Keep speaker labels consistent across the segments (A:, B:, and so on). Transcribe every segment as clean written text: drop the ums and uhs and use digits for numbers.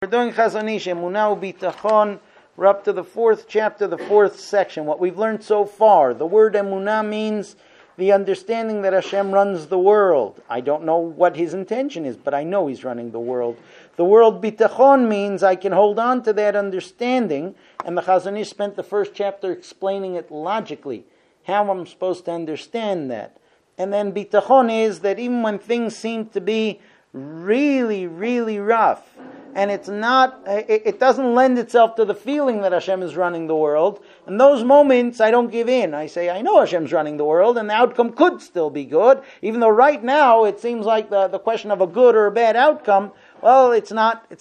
A: We're doing Chazon Ish, Emunah U'Bitachon. We're up to the 4th chapter, the 4th section. What we've learned so far, the word Emunah means the understanding that Hashem runs the world. I don't know what His intention is, but I know He's running the world. The word Bitachon means I can hold on to that understanding, and the Chazon Ish spent the first chapter explaining it logically, how I'm supposed to understand that. And then Bitachon is that even when things seem to be really, really rough, and it doesn't lend itself to the feeling that Hashem is running the world. In those moments, I don't give in. I say, I know Hashem's running the world, and the outcome could still be good, even though right now it seems like the question of a good or a bad outcome, well, it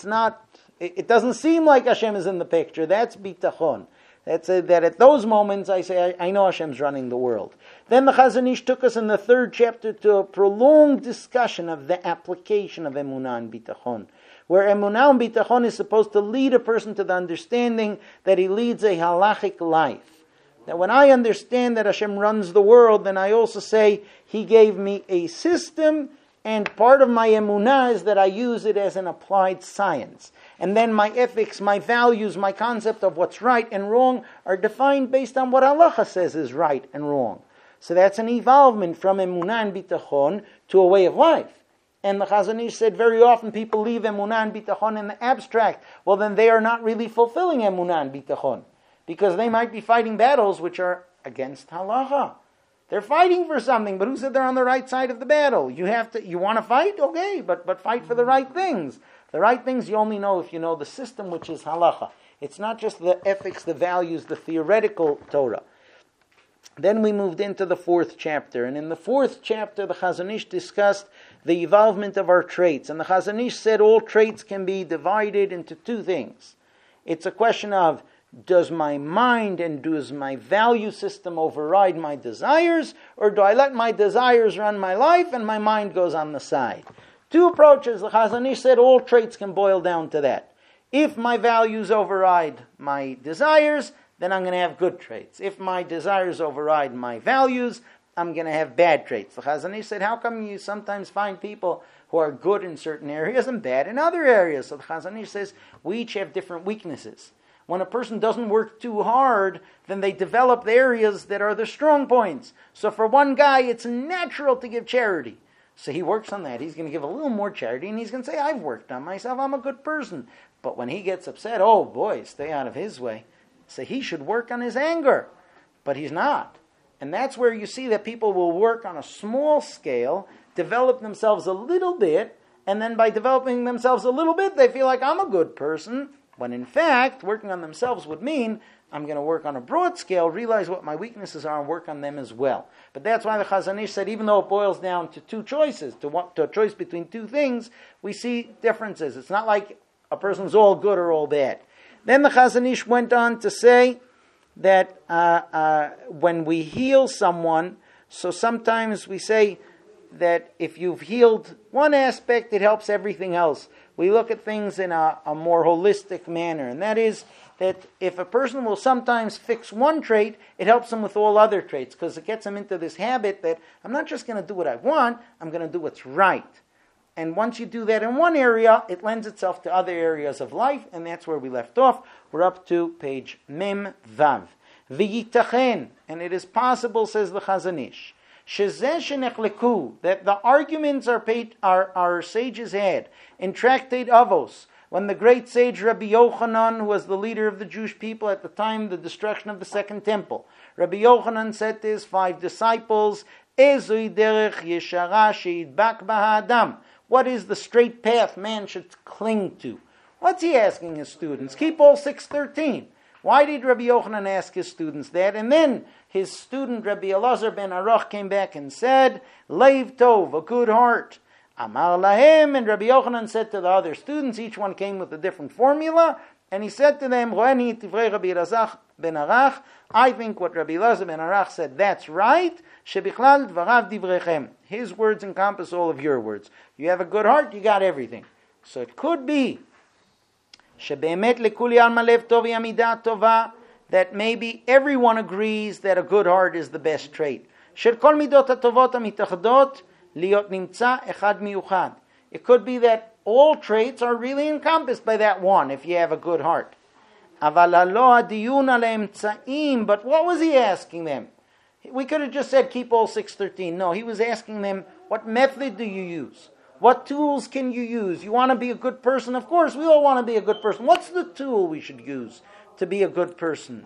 A: doesn't seem like Hashem is in the picture. That's bitachon. That at those moments I say, I know Hashem's running the world. Then the Chazon Ish took us in the 3rd chapter to a prolonged discussion of the application of Emunah and Bitachon, where Emunah and Bitachon is supposed to lead a person to the understanding that he leads a halachic life. That when I understand that Hashem runs the world, then I also say He gave me a system, and part of my Emunah is that I use it as an applied science. And then my ethics, my values, my concept of what's right and wrong are defined based on what halacha says is right and wrong. So that's an evolvement from Emunah and Bitachon to a way of life. And the Chazon Ish said very often people leave Emunah and Bitachon in the abstract. Well, then they are not really fulfilling Emunah and Bitachon, because they might be fighting battles which are against halacha. They're fighting for something, but who said they're on the right side of the battle? You want to fight? Okay, but fight for the right things. The right things you only know if you know the system, which is halacha. It's not just the ethics, the values, the theoretical Torah. Then we moved into the 4th chapter, and in the 4th chapter the Chazon Ish discussed the evolvement of our traits. And the Chazon Ish said all traits can be divided into 2 things. It's a question of, does my mind and does my value system override my desires, or do I let my desires run my life and my mind goes on the side? 2 approaches. The Chazon Ish said all traits can boil down to that. If my values override my desires, then I'm going to have good traits. If my desires override my values, I'm going to have bad traits. The Chazon Ish said, how come you sometimes find people who are good in certain areas and bad in other areas? So the Chazon Ish says, we each have different weaknesses. When a person doesn't work too hard, then they develop the areas that are the strong points. So for one guy, it's natural to give charity. So he works on that. He's going to give a little more charity, and he's going to say, I've worked on myself, I'm a good person. But when he gets upset, oh boy, stay out of his way. So he should work on his anger. But he's not. And that's where you see that people will work on a small scale, develop themselves a little bit, and then by developing themselves a little bit, they feel like I'm a good person, when in fact, working on themselves would mean I'm going to work on a broad scale, realize what my weaknesses are, and work on them as well. But that's why the Chazon Ish said, even though it boils down to 2 choices, to a choice between 2 things, we see differences. It's not like a person's all good or all bad. Then the Chazon Ish went on to say that when we heal someone, so sometimes we say that if you've healed one aspect, it helps everything else. We look at things in a more holistic manner, and that is that if a person will sometimes fix one trait, it helps him with all other traits, because it gets him into this habit that I'm not just going to do what I want, I'm going to do what's right. And once you do that in one area, it lends itself to other areas of life, and that's where we left off. We're up to page Mem Vav. V'yitachen, and it is possible, says the Chazon Ish, that the arguments our sages had in Tractate Avos, when the great sage Rabbi Yochanan, who was the leader of the Jewish people at the time of the destruction of the Second Temple, Rabbi Yochanan said to his 5 disciples, Ezoi derech yeshara sheidbak b'ha'adam. What is the straight path man should cling to? What's he asking his students? Keep all 613. Why did Rabbi Yochanan ask his students that? And then his student Rabbi Elazar ben Aruch came back and said, Leiv Tov, a good heart. Amar lahem, and Rabbi Yochanan said to the other students, each one came with a different formula, and he said to them, Roeni tivrei Rabbi Elazar ben Aruch, I think what Rabbi Elazar ben Aruch said, that's right. Shebichlal dvarav divrechem. His words encompass all of your words. You have a good heart, you got everything. So it could be שבאמת לכולי עלמא לב טוב היא המידה הטובה, that maybe everyone agrees that a good heart is the best trait. של כל מידות הטובות המתאחדות להיות נמצא אחד מיוחד. It could be that all traits are really encompassed by that one if you have a good heart. But what was he asking them? We could have just said keep all 613. No, he was asking them, what method do you use? What tools can you use? You want to be a good person? Of course, we all want to be a good person. What's the tool we should use to be a good person?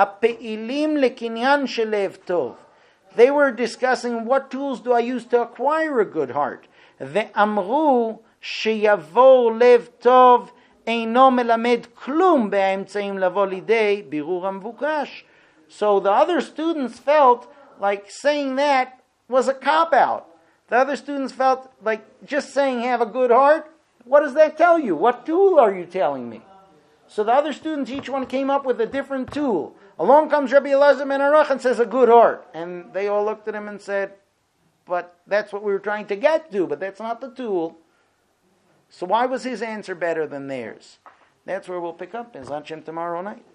A: They were discussing, what tools do I use to acquire a good heart? ואמרו שיבוא לב טוב אינו מלמד כלום באמצעים לבוא לידי בירור המבוקש. So the other students felt like saying that was a cop-out. The other students felt like just saying have a good heart, what does that tell you? What tool are you telling me? So the other students, each one came up with a different tool. Along comes Rabbi Elazar ben Aruch and says a good heart. And they all looked at him and said, but that's what we were trying to get to, but that's not the tool. So why was his answer better than theirs? That's where we'll pick up Bezrat Hashem tomorrow night.